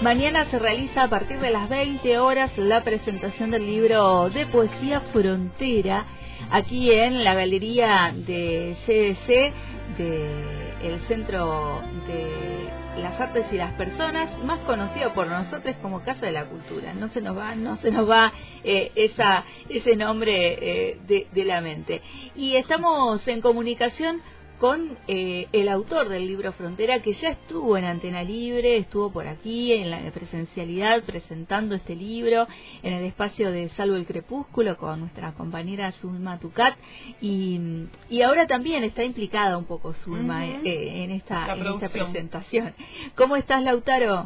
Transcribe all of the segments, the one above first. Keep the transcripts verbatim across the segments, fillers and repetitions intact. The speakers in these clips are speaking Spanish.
mañana se realiza a partir de las veinte horas la presentación del libro de poesía Frontera, aquí en la Galería de C D C, del Centro de las Artes y las Personas, más conocido por nosotros como Casa de la Cultura. No se nos va, no se nos va eh, esa, ese nombre eh, de, de la mente. Y estamos en comunicación con eh, el autor del libro Frontera, que ya estuvo en Antena Libre, estuvo por aquí en la presencialidad presentando este libro en el espacio de Salvo el Crepúsculo con nuestra compañera Zulma Tucat, y, y ahora también está implicada un poco Zulma uh-huh. eh, en, esta, en esta presentación. ¿Cómo estás, Lautaro?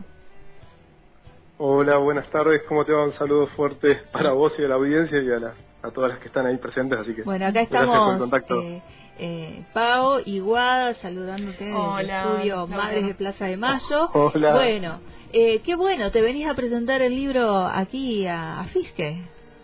Hola, buenas tardes, ¿cómo te va? Un saludo fuerte para vos y a la audiencia y a, la, a todas las que están ahí presentes, así que bueno, acá estamos eh, eh, Pao y Guada saludándote en el estudio Madres de Plaza de Mayo. Hola. Bueno, eh, qué bueno, te venís a presentar el libro aquí a, a Fisque.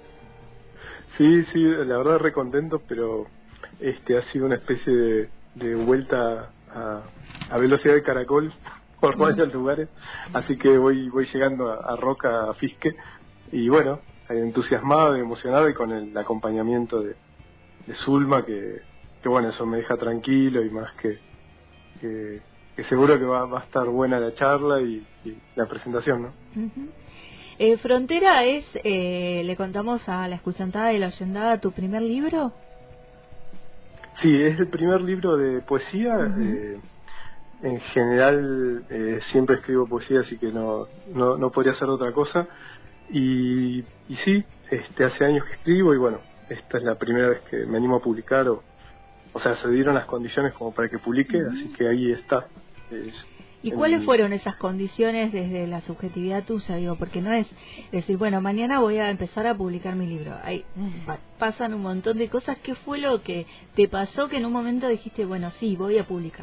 Sí, sí, la verdad re contento, pero este ha sido una especie de, de vuelta a, a velocidad de caracol por varios lugares, así que voy voy llegando a, a Roca, a Fisque, y bueno, entusiasmado y emocionado y con el acompañamiento de, de Zulma, que, que bueno, eso me deja tranquilo y más que, que, que seguro que va, va a estar buena la charla y, y la presentación, ¿no? Uh-huh. eh, Frontera es, eh, le contamos a la escuchantada y la oyendada, ¿tu primer libro? Sí, es el primer libro de poesía. Uh-huh. eh, En general eh, siempre escribo poesía, así que no, no, no podría hacer otra cosa. Y, y sí, este, hace años que escribo y bueno, esta es la primera vez que me animo a publicar, o, o sea, se dieron las condiciones como para que publique, uh-huh. así que ahí está. Es, ¿Y cuáles fueron esas condiciones desde la subjetividad tuya? Digo, porque no es decir, bueno, mañana voy a empezar a publicar mi libro. Ahí pasan un montón de cosas. ¿Qué fue lo que te pasó que en un momento dijiste, bueno, sí, voy a publicar?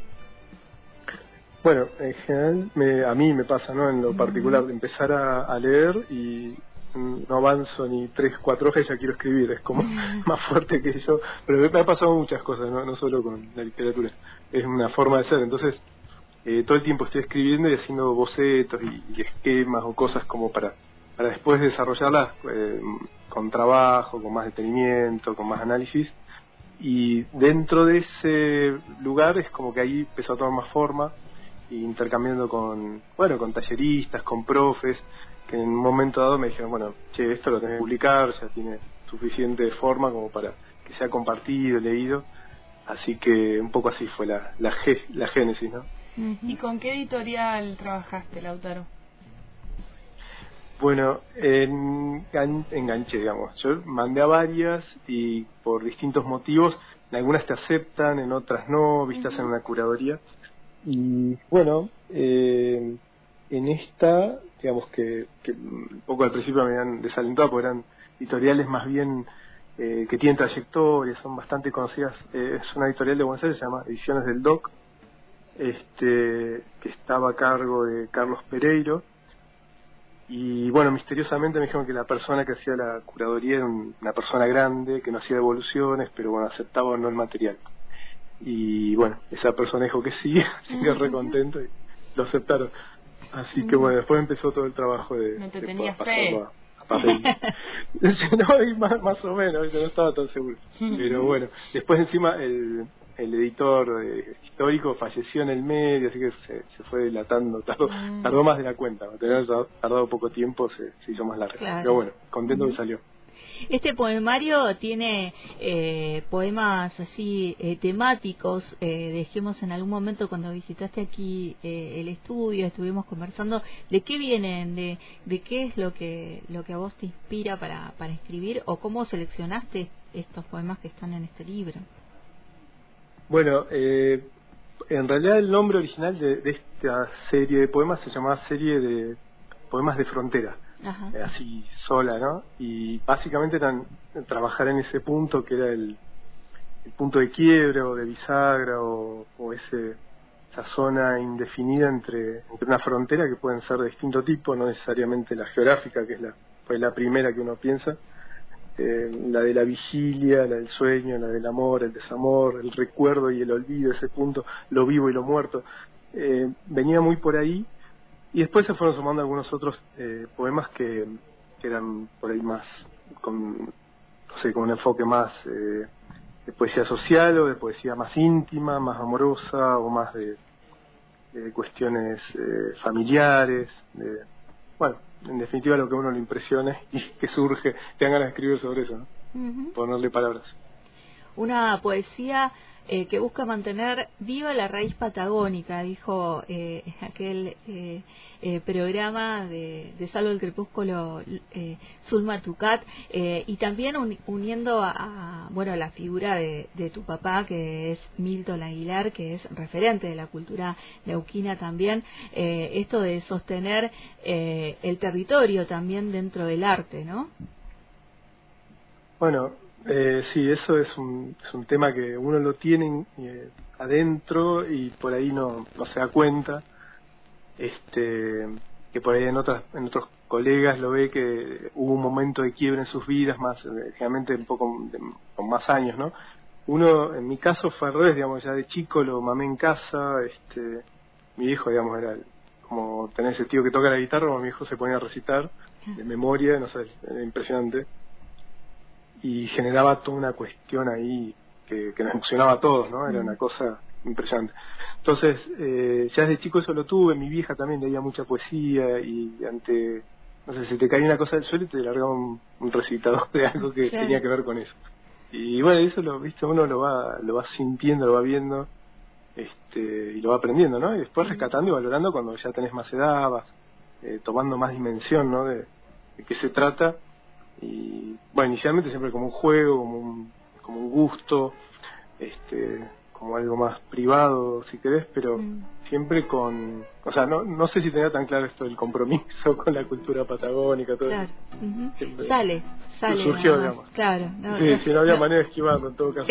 Bueno, en general me, a mí me pasa, ¿no? En lo particular, de empezar a, a leer y no avanzo ni tres, cuatro hojas y ya quiero escribir, es como más fuerte que yo, pero me, me ha pasado muchas cosas, ¿no? No solo con la literatura, es una forma de ser, entonces eh, todo el tiempo estoy escribiendo y haciendo bocetos y, y esquemas o cosas como para, para después desarrollarlas eh, con trabajo, con más detenimiento, con más análisis, y dentro de ese lugar es como que ahí empezó a tomar más forma, intercambiando con, bueno, con talleristas, con profes, que en un momento dado me dijeron, bueno, che, esto lo tenés que publicar, ya tiene suficiente forma como para que sea compartido, leído, así que un poco así fue la la, ge, la génesis, ¿no? ¿Y con qué editorial trabajaste, Lautaro? Bueno, en, enganché, digamos, yo mandé a varias y por distintos motivos, en algunas te aceptan, en otras no, vistas uh-huh. en una curaduría. Y bueno, eh, en esta, digamos que, que un poco al principio me habían desalentado porque eran editoriales más bien eh, que tienen trayectoria, son bastante conocidas. Eh, es una editorial de Buenos Aires, se llama Ediciones del Doc, este, que estaba a cargo de Carlos Pereiro. Y bueno, misteriosamente me dijeron que la persona que hacía la curaduría era una persona grande, que no hacía devoluciones, pero bueno, aceptaba o no el material. Y bueno, esa persona dijo que sí, así que re contento y lo aceptaron. Así que bueno, después empezó todo el trabajo de... No te de tenías fe. A, a papel. No, más, más o menos, yo no estaba tan seguro. Pero bueno, después encima el, el editor eh, histórico falleció en el medio, así que se, se fue dilatando, tardó, tardó más de la cuenta, a tener tardado poco tiempo se, se hizo más largo. Claro. Pero bueno, contento uh-huh. que salió. Este poemario tiene eh, poemas así eh, temáticos. Eh, dejemos en algún momento cuando visitaste aquí eh, el estudio, estuvimos conversando de qué vienen, de, de qué es lo que lo que a vos te inspira para, para escribir, o cómo seleccionaste estos poemas que están en este libro. Bueno, eh, en realidad el nombre original de, de esta serie de poemas se llamaba Serie de Poemas de Frontera. Ajá. Así sola, ¿no? Y básicamente eran trabajar en ese punto que era el, el punto de quiebre o de bisagra o, o ese esa zona indefinida entre, entre una frontera que pueden ser de distinto tipo, no necesariamente la geográfica, que es la, pues la primera que uno piensa, eh, la de la vigilia, la del sueño, la del amor, el desamor, el recuerdo y el olvido, ese punto, lo vivo y lo muerto. Eh, venía muy por ahí. y después se fueron sumando algunos otros eh, poemas que, que eran por ahí más, con, no sé, con un enfoque más eh, de poesía social o de poesía más íntima, más amorosa o más de, de cuestiones eh, familiares, de, bueno, en definitiva lo que a uno le impresione y que surge, te dan ganas de escribir sobre eso, ¿no? Uh-huh. Ponerle palabras. Una poesía eh, que busca mantener viva la raíz patagónica, dijo eh, aquel eh, eh, programa de, de Salvo el Crepúsculo, eh, Zulma Tucat, eh, y también un, uniendo a, a bueno la figura de, de tu papá, que es Milton Aguilar, que es referente de la cultura neuquina también, eh, esto de sostener eh, el territorio también dentro del arte, ¿no? Bueno, Eh, sí, eso es un, es un tema que uno lo tiene eh, adentro y por ahí no, no se da cuenta, este, que por ahí en otras en otros colegas lo ve que hubo un momento de quiebre en sus vidas, más eh, generalmente un poco de, con más años, ¿no? Uno, en mi caso fue al revés, digamos, ya de chico lo mamé en casa, este, mi hijo, digamos, era como tener ese tío que toca la guitarra, como mi hijo se ponía a recitar de memoria, no sé, era impresionante. Y generaba toda una cuestión ahí que, que nos emocionaba a todos, ¿no? Era una cosa impresionante. Entonces, eh, ya desde chico eso lo tuve, mi vieja también leía mucha poesía y ante, no sé, se te caía una cosa del suelo y te largaba un, un recitador de algo que sí. tenía que ver con eso. Y bueno, eso lo, viste, uno lo va, lo va sintiendo, lo va viendo, este, y lo va aprendiendo, ¿no? Y después rescatando y valorando cuando ya tenés más edad, vas eh, tomando más dimensión, ¿no? De, de qué se trata. Y bueno, inicialmente siempre como un juego, como un, como un gusto, este, como algo más privado si querés, pero mm. siempre con, o sea, no no sé si tenía tan claro esto del compromiso con la cultura patagónica, todo claro. Uh-huh. sale sale surgió, digamos, claro, no, sí, no, si no había no. manera de esquivarlo en todo caso.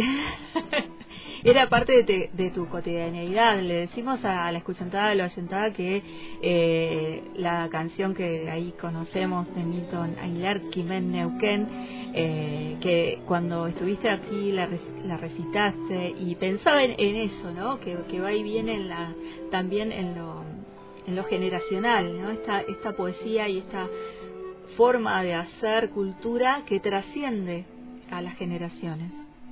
Era parte de, te, de tu cotidianeidad. Le decimos a la escuchantada, a la oyentada, que eh, la canción que ahí conocemos de Milton Aguilar, Quimén Neuquén, eh, que cuando estuviste aquí la, la recitaste y pensaba en, en eso, ¿no? Que, que va y viene en la, también en lo, en lo generacional, ¿no? Esta, esta poesía y esta forma de hacer cultura que trasciende a las generaciones.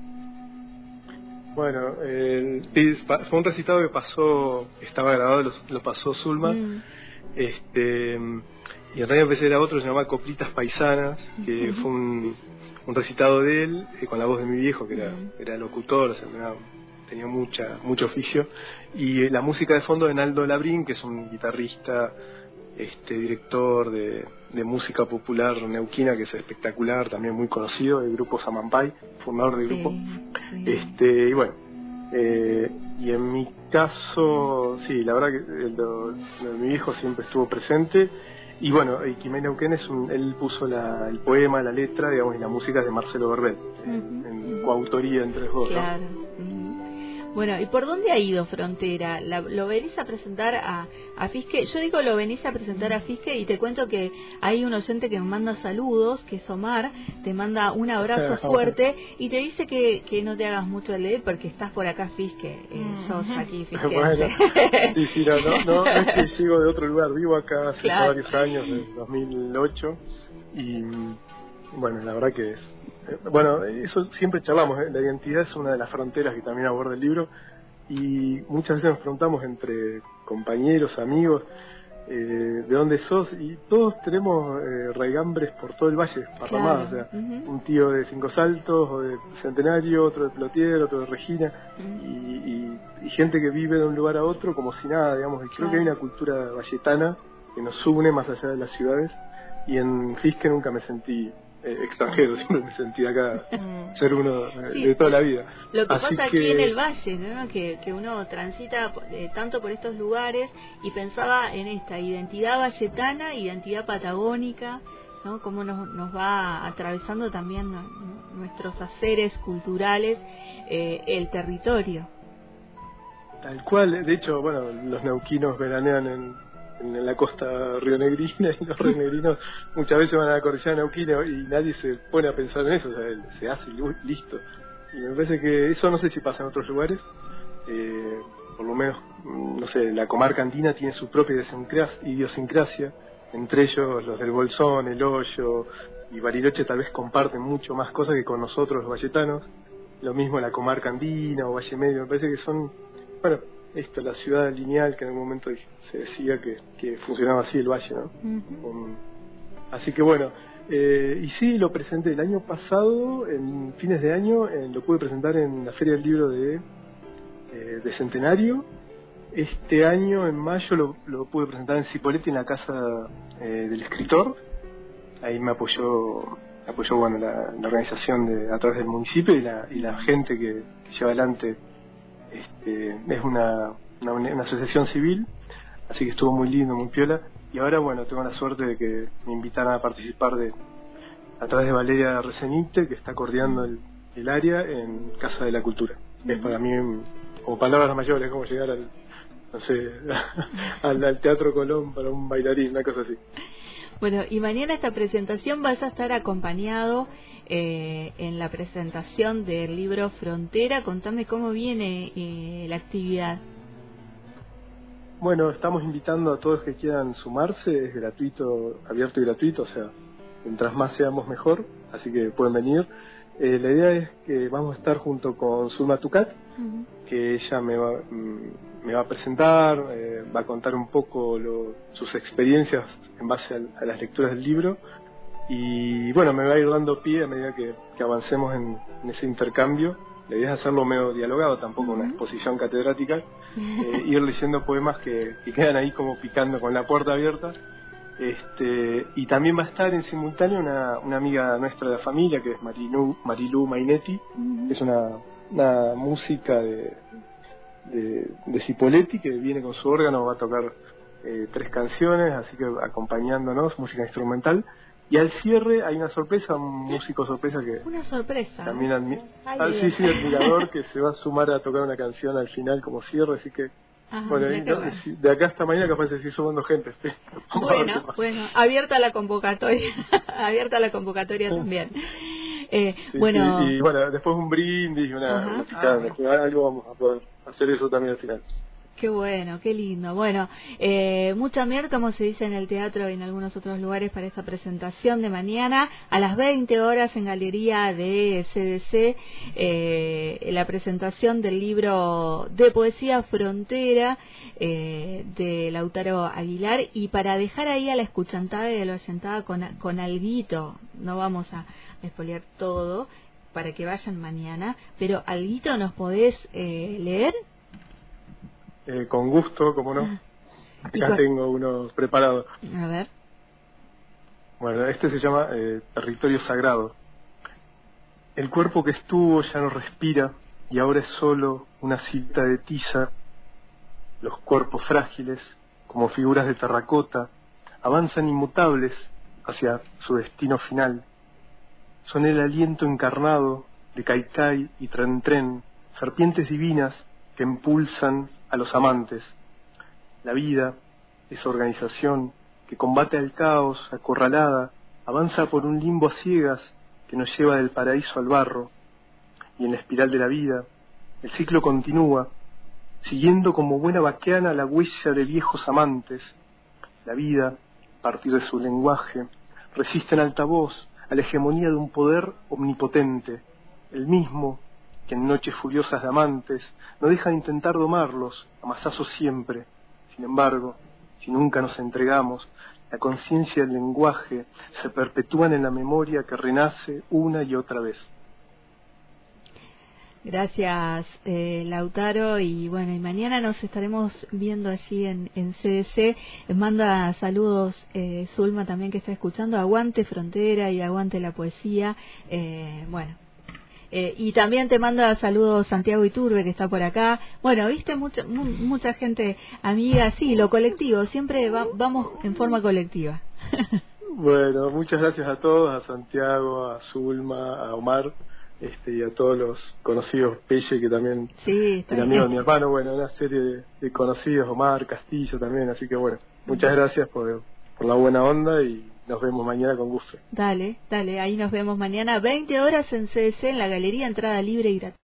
Bueno, eh, fue un recitado que pasó, estaba grabado, lo, lo pasó Zulma, mm. este, y en realidad empecé era otro, se llamaba Coplitas Paisanas, que uh-huh. fue un, un recitado de él, eh, con la voz de mi viejo, que era, uh-huh. era locutor, o sea, tenía, tenía mucha, mucho oficio, y eh, la música de fondo de Naldo Labrín, que es un guitarrista, este director de, de música popular neuquina, que es espectacular, también muy conocido, del grupo Samampay, fundador del sí, grupo. Sí. Este, y bueno, eh, y en mi caso, sí, la verdad que lo, lo, mi hijo siempre estuvo presente. Y bueno, Quimén Neuquén es un, él puso la, el poema, la letra, digamos, y la música es de Marcelo Verbel, uh-huh. en coautoría entre los dos, claro. ¿no? Uh-huh. Bueno, ¿y por dónde ha ido Frontera? La, ¿Lo venís a presentar a, a Fisque? Yo digo lo venís a presentar a Fisque y te cuento que hay un oyente que me manda saludos, que es Omar, te manda un abrazo fuerte y te dice que, que no te hagas mucho de leer porque estás por acá, Fisque, eh, sos aquí, Fisque. Bueno, sí, sí, no, no, no, es que llego de otro lugar, vivo acá hace claro. varios años, de dos mil ocho, y bueno, la verdad que es... Bueno, eso siempre charlamos, ¿eh? La identidad es una de las fronteras que también aborda el libro y muchas veces nos preguntamos entre compañeros, amigos, eh, de dónde sos, y todos tenemos eh, raigambres por todo el valle, parramados, claro. O sea, uh-huh. un tío de Cinco Saltos, o de Centenario, otro de Plotier, otro de Regina, uh-huh. y, y, y gente que vive de un lugar a otro como si nada, digamos, y creo claro. que hay una cultura valletana que nos une más allá de las ciudades, y en Fisque nunca me sentí Eh, extranjero, siempre me sentí acá mm. ser uno eh, sí, de toda la vida. Lo que Así pasa que... aquí en el valle, ¿no? que, que uno transita eh, tanto por estos lugares y pensaba en esta identidad valletana, identidad patagónica, ¿no? Cómo nos, nos va atravesando también ¿no? nuestros haceres culturales, eh, el territorio. Tal cual, de hecho, bueno, los neuquinos veranean en en la costa rionegrina y los rionegrinos muchas veces van a la cordillera neuquina y nadie se pone a pensar en eso, o sea, se hace y listo. Y me parece que eso no sé si pasa en otros lugares, eh, por lo menos, no sé, la comarca andina tiene su propia idiosincrasia, entre ellos los del Bolsón, el Hoyo y Bariloche tal vez comparten mucho más cosas que con nosotros los valletanos, lo mismo la comarca andina o Valle Medio, me parece que son, bueno, esto, la ciudad lineal que en algún momento se decía que, que funcionaba así el valle, ¿no? Uh-huh. Um, así que bueno, eh, y sí, lo presenté el año pasado, en fines de año, eh, lo pude presentar en la Feria del Libro de, eh, de Centenario. Este año, en mayo, lo, lo pude presentar en Cipolletti, en la casa eh, del escritor. Ahí me apoyó, apoyó bueno, la, la organización de, a través del municipio y la, y la gente que, que lleva adelante. Este, es una, una, una asociación civil, así que estuvo muy lindo, muy piola. Y ahora, bueno, tengo la suerte de que me invitaran a participar de a través de Valeria Resenite, que está coordinando el, el área en Casa de la Cultura. Uh-huh. Es para mí, como palabras mayores, como llegar al, no sé, al, al Teatro Colón para un bailarín, una cosa así. Bueno, y mañana esta presentación vas a estar acompañado eh, en la presentación del libro Frontera. Contame cómo viene eh, la actividad. Bueno, estamos invitando a todos que quieran sumarse, es gratuito, abierto y gratuito, o sea, mientras más seamos mejor, así que pueden venir. Eh, la idea es que vamos a estar junto con Zulma Tucat, uh-huh. que ella me va, me va a presentar, eh, va a contar un poco lo, sus experiencias en base a, a las lecturas del libro, y bueno, me va a ir dando pie a medida que, que avancemos en, en ese intercambio. La idea es hacerlo medio dialogado, tampoco una exposición catedrática, eh, ir leyendo poemas que, que quedan ahí como picando con la puerta abierta. Este, y también va a estar en simultáneo una, una amiga nuestra de la familia, que es Marilu, Marilu Mainetti, uh-huh. que es una, una música de, de, de Cipolletti, que viene con su órgano, va a tocar eh, tres canciones, así que acompañándonos, música instrumental. Y al cierre hay una sorpresa, un músico sorpresa que... Una sorpresa. También admi- ah, sí, sí, admirador, que se va a sumar a tocar una canción al final como cierre, así que... Ajá, bueno, y, no, de acá hasta mañana capaz de seguir sumando gente. ¿Sí? Bueno, bueno, abierta la convocatoria, abierta la convocatoria también. Eh, sí, bueno... Sí, y bueno, después un brindis, una, una picada, ah, algo vamos a poder hacer eso también al final. Qué bueno, qué lindo. Bueno, eh, mucha mier, como se dice en el teatro y en algunos otros lugares, para esta presentación de mañana a las veinte horas en Galería de C D C, eh, la presentación del libro de poesía Frontera eh, de Lautaro Aguilar. Y para dejar ahí a la escuchantada y a la oyentada con, con alguito, no vamos a espolear todo para que vayan mañana, pero alguito nos podés eh, leer. Eh, con gusto, como no. Acá con... tengo uno preparado. A ver. Bueno, este se llama eh, Territorio Sagrado. El cuerpo que estuvo ya no respira y ahora es solo una cita de tiza. Los cuerpos frágiles, como figuras de terracota, avanzan inmutables hacia su destino final. Son el aliento encarnado de Caicay y Tren Tren, serpientes divinas que impulsan a los amantes. La vida, esa organización que combate al caos, acorralada, avanza por un limbo a ciegas que nos lleva del paraíso al barro. Y en la espiral de la vida, el ciclo continúa, siguiendo como buena vaqueana la huella de viejos amantes. La vida, a partir de su lenguaje, resiste en altavoz a la hegemonía de un poder omnipotente, el mismo que en noches furiosas de amantes no deja de intentar domarlos, a mazazos siempre. Sin embargo, si nunca nos entregamos, la conciencia y el lenguaje se perpetúan en la memoria que renace una y otra vez. Gracias, eh, Lautaro, y bueno, y mañana nos estaremos viendo allí en, en C D C. Les manda saludos eh, Zulma también, que está escuchando. Aguante Frontera y aguante la poesía. Eh, bueno. Eh, y también te manda saludos Santiago Iturbe, que está por acá. Bueno, viste, mucha, mu mucha gente amiga, sí, lo colectivo, siempre va, vamos en forma colectiva. Bueno, muchas gracias a todos, a Santiago, a Zulma, a Omar, este, y a todos los conocidos, Pelle, que también sí, el amigo de mi hermano, bueno, una serie de, de conocidos, Omar, Castillo también, así que bueno, muchas gracias por, por la buena onda y nos vemos mañana con gusto. Dale, dale, ahí nos vemos mañana, veinte horas en C D C, en la galería, entrada libre y gratuita.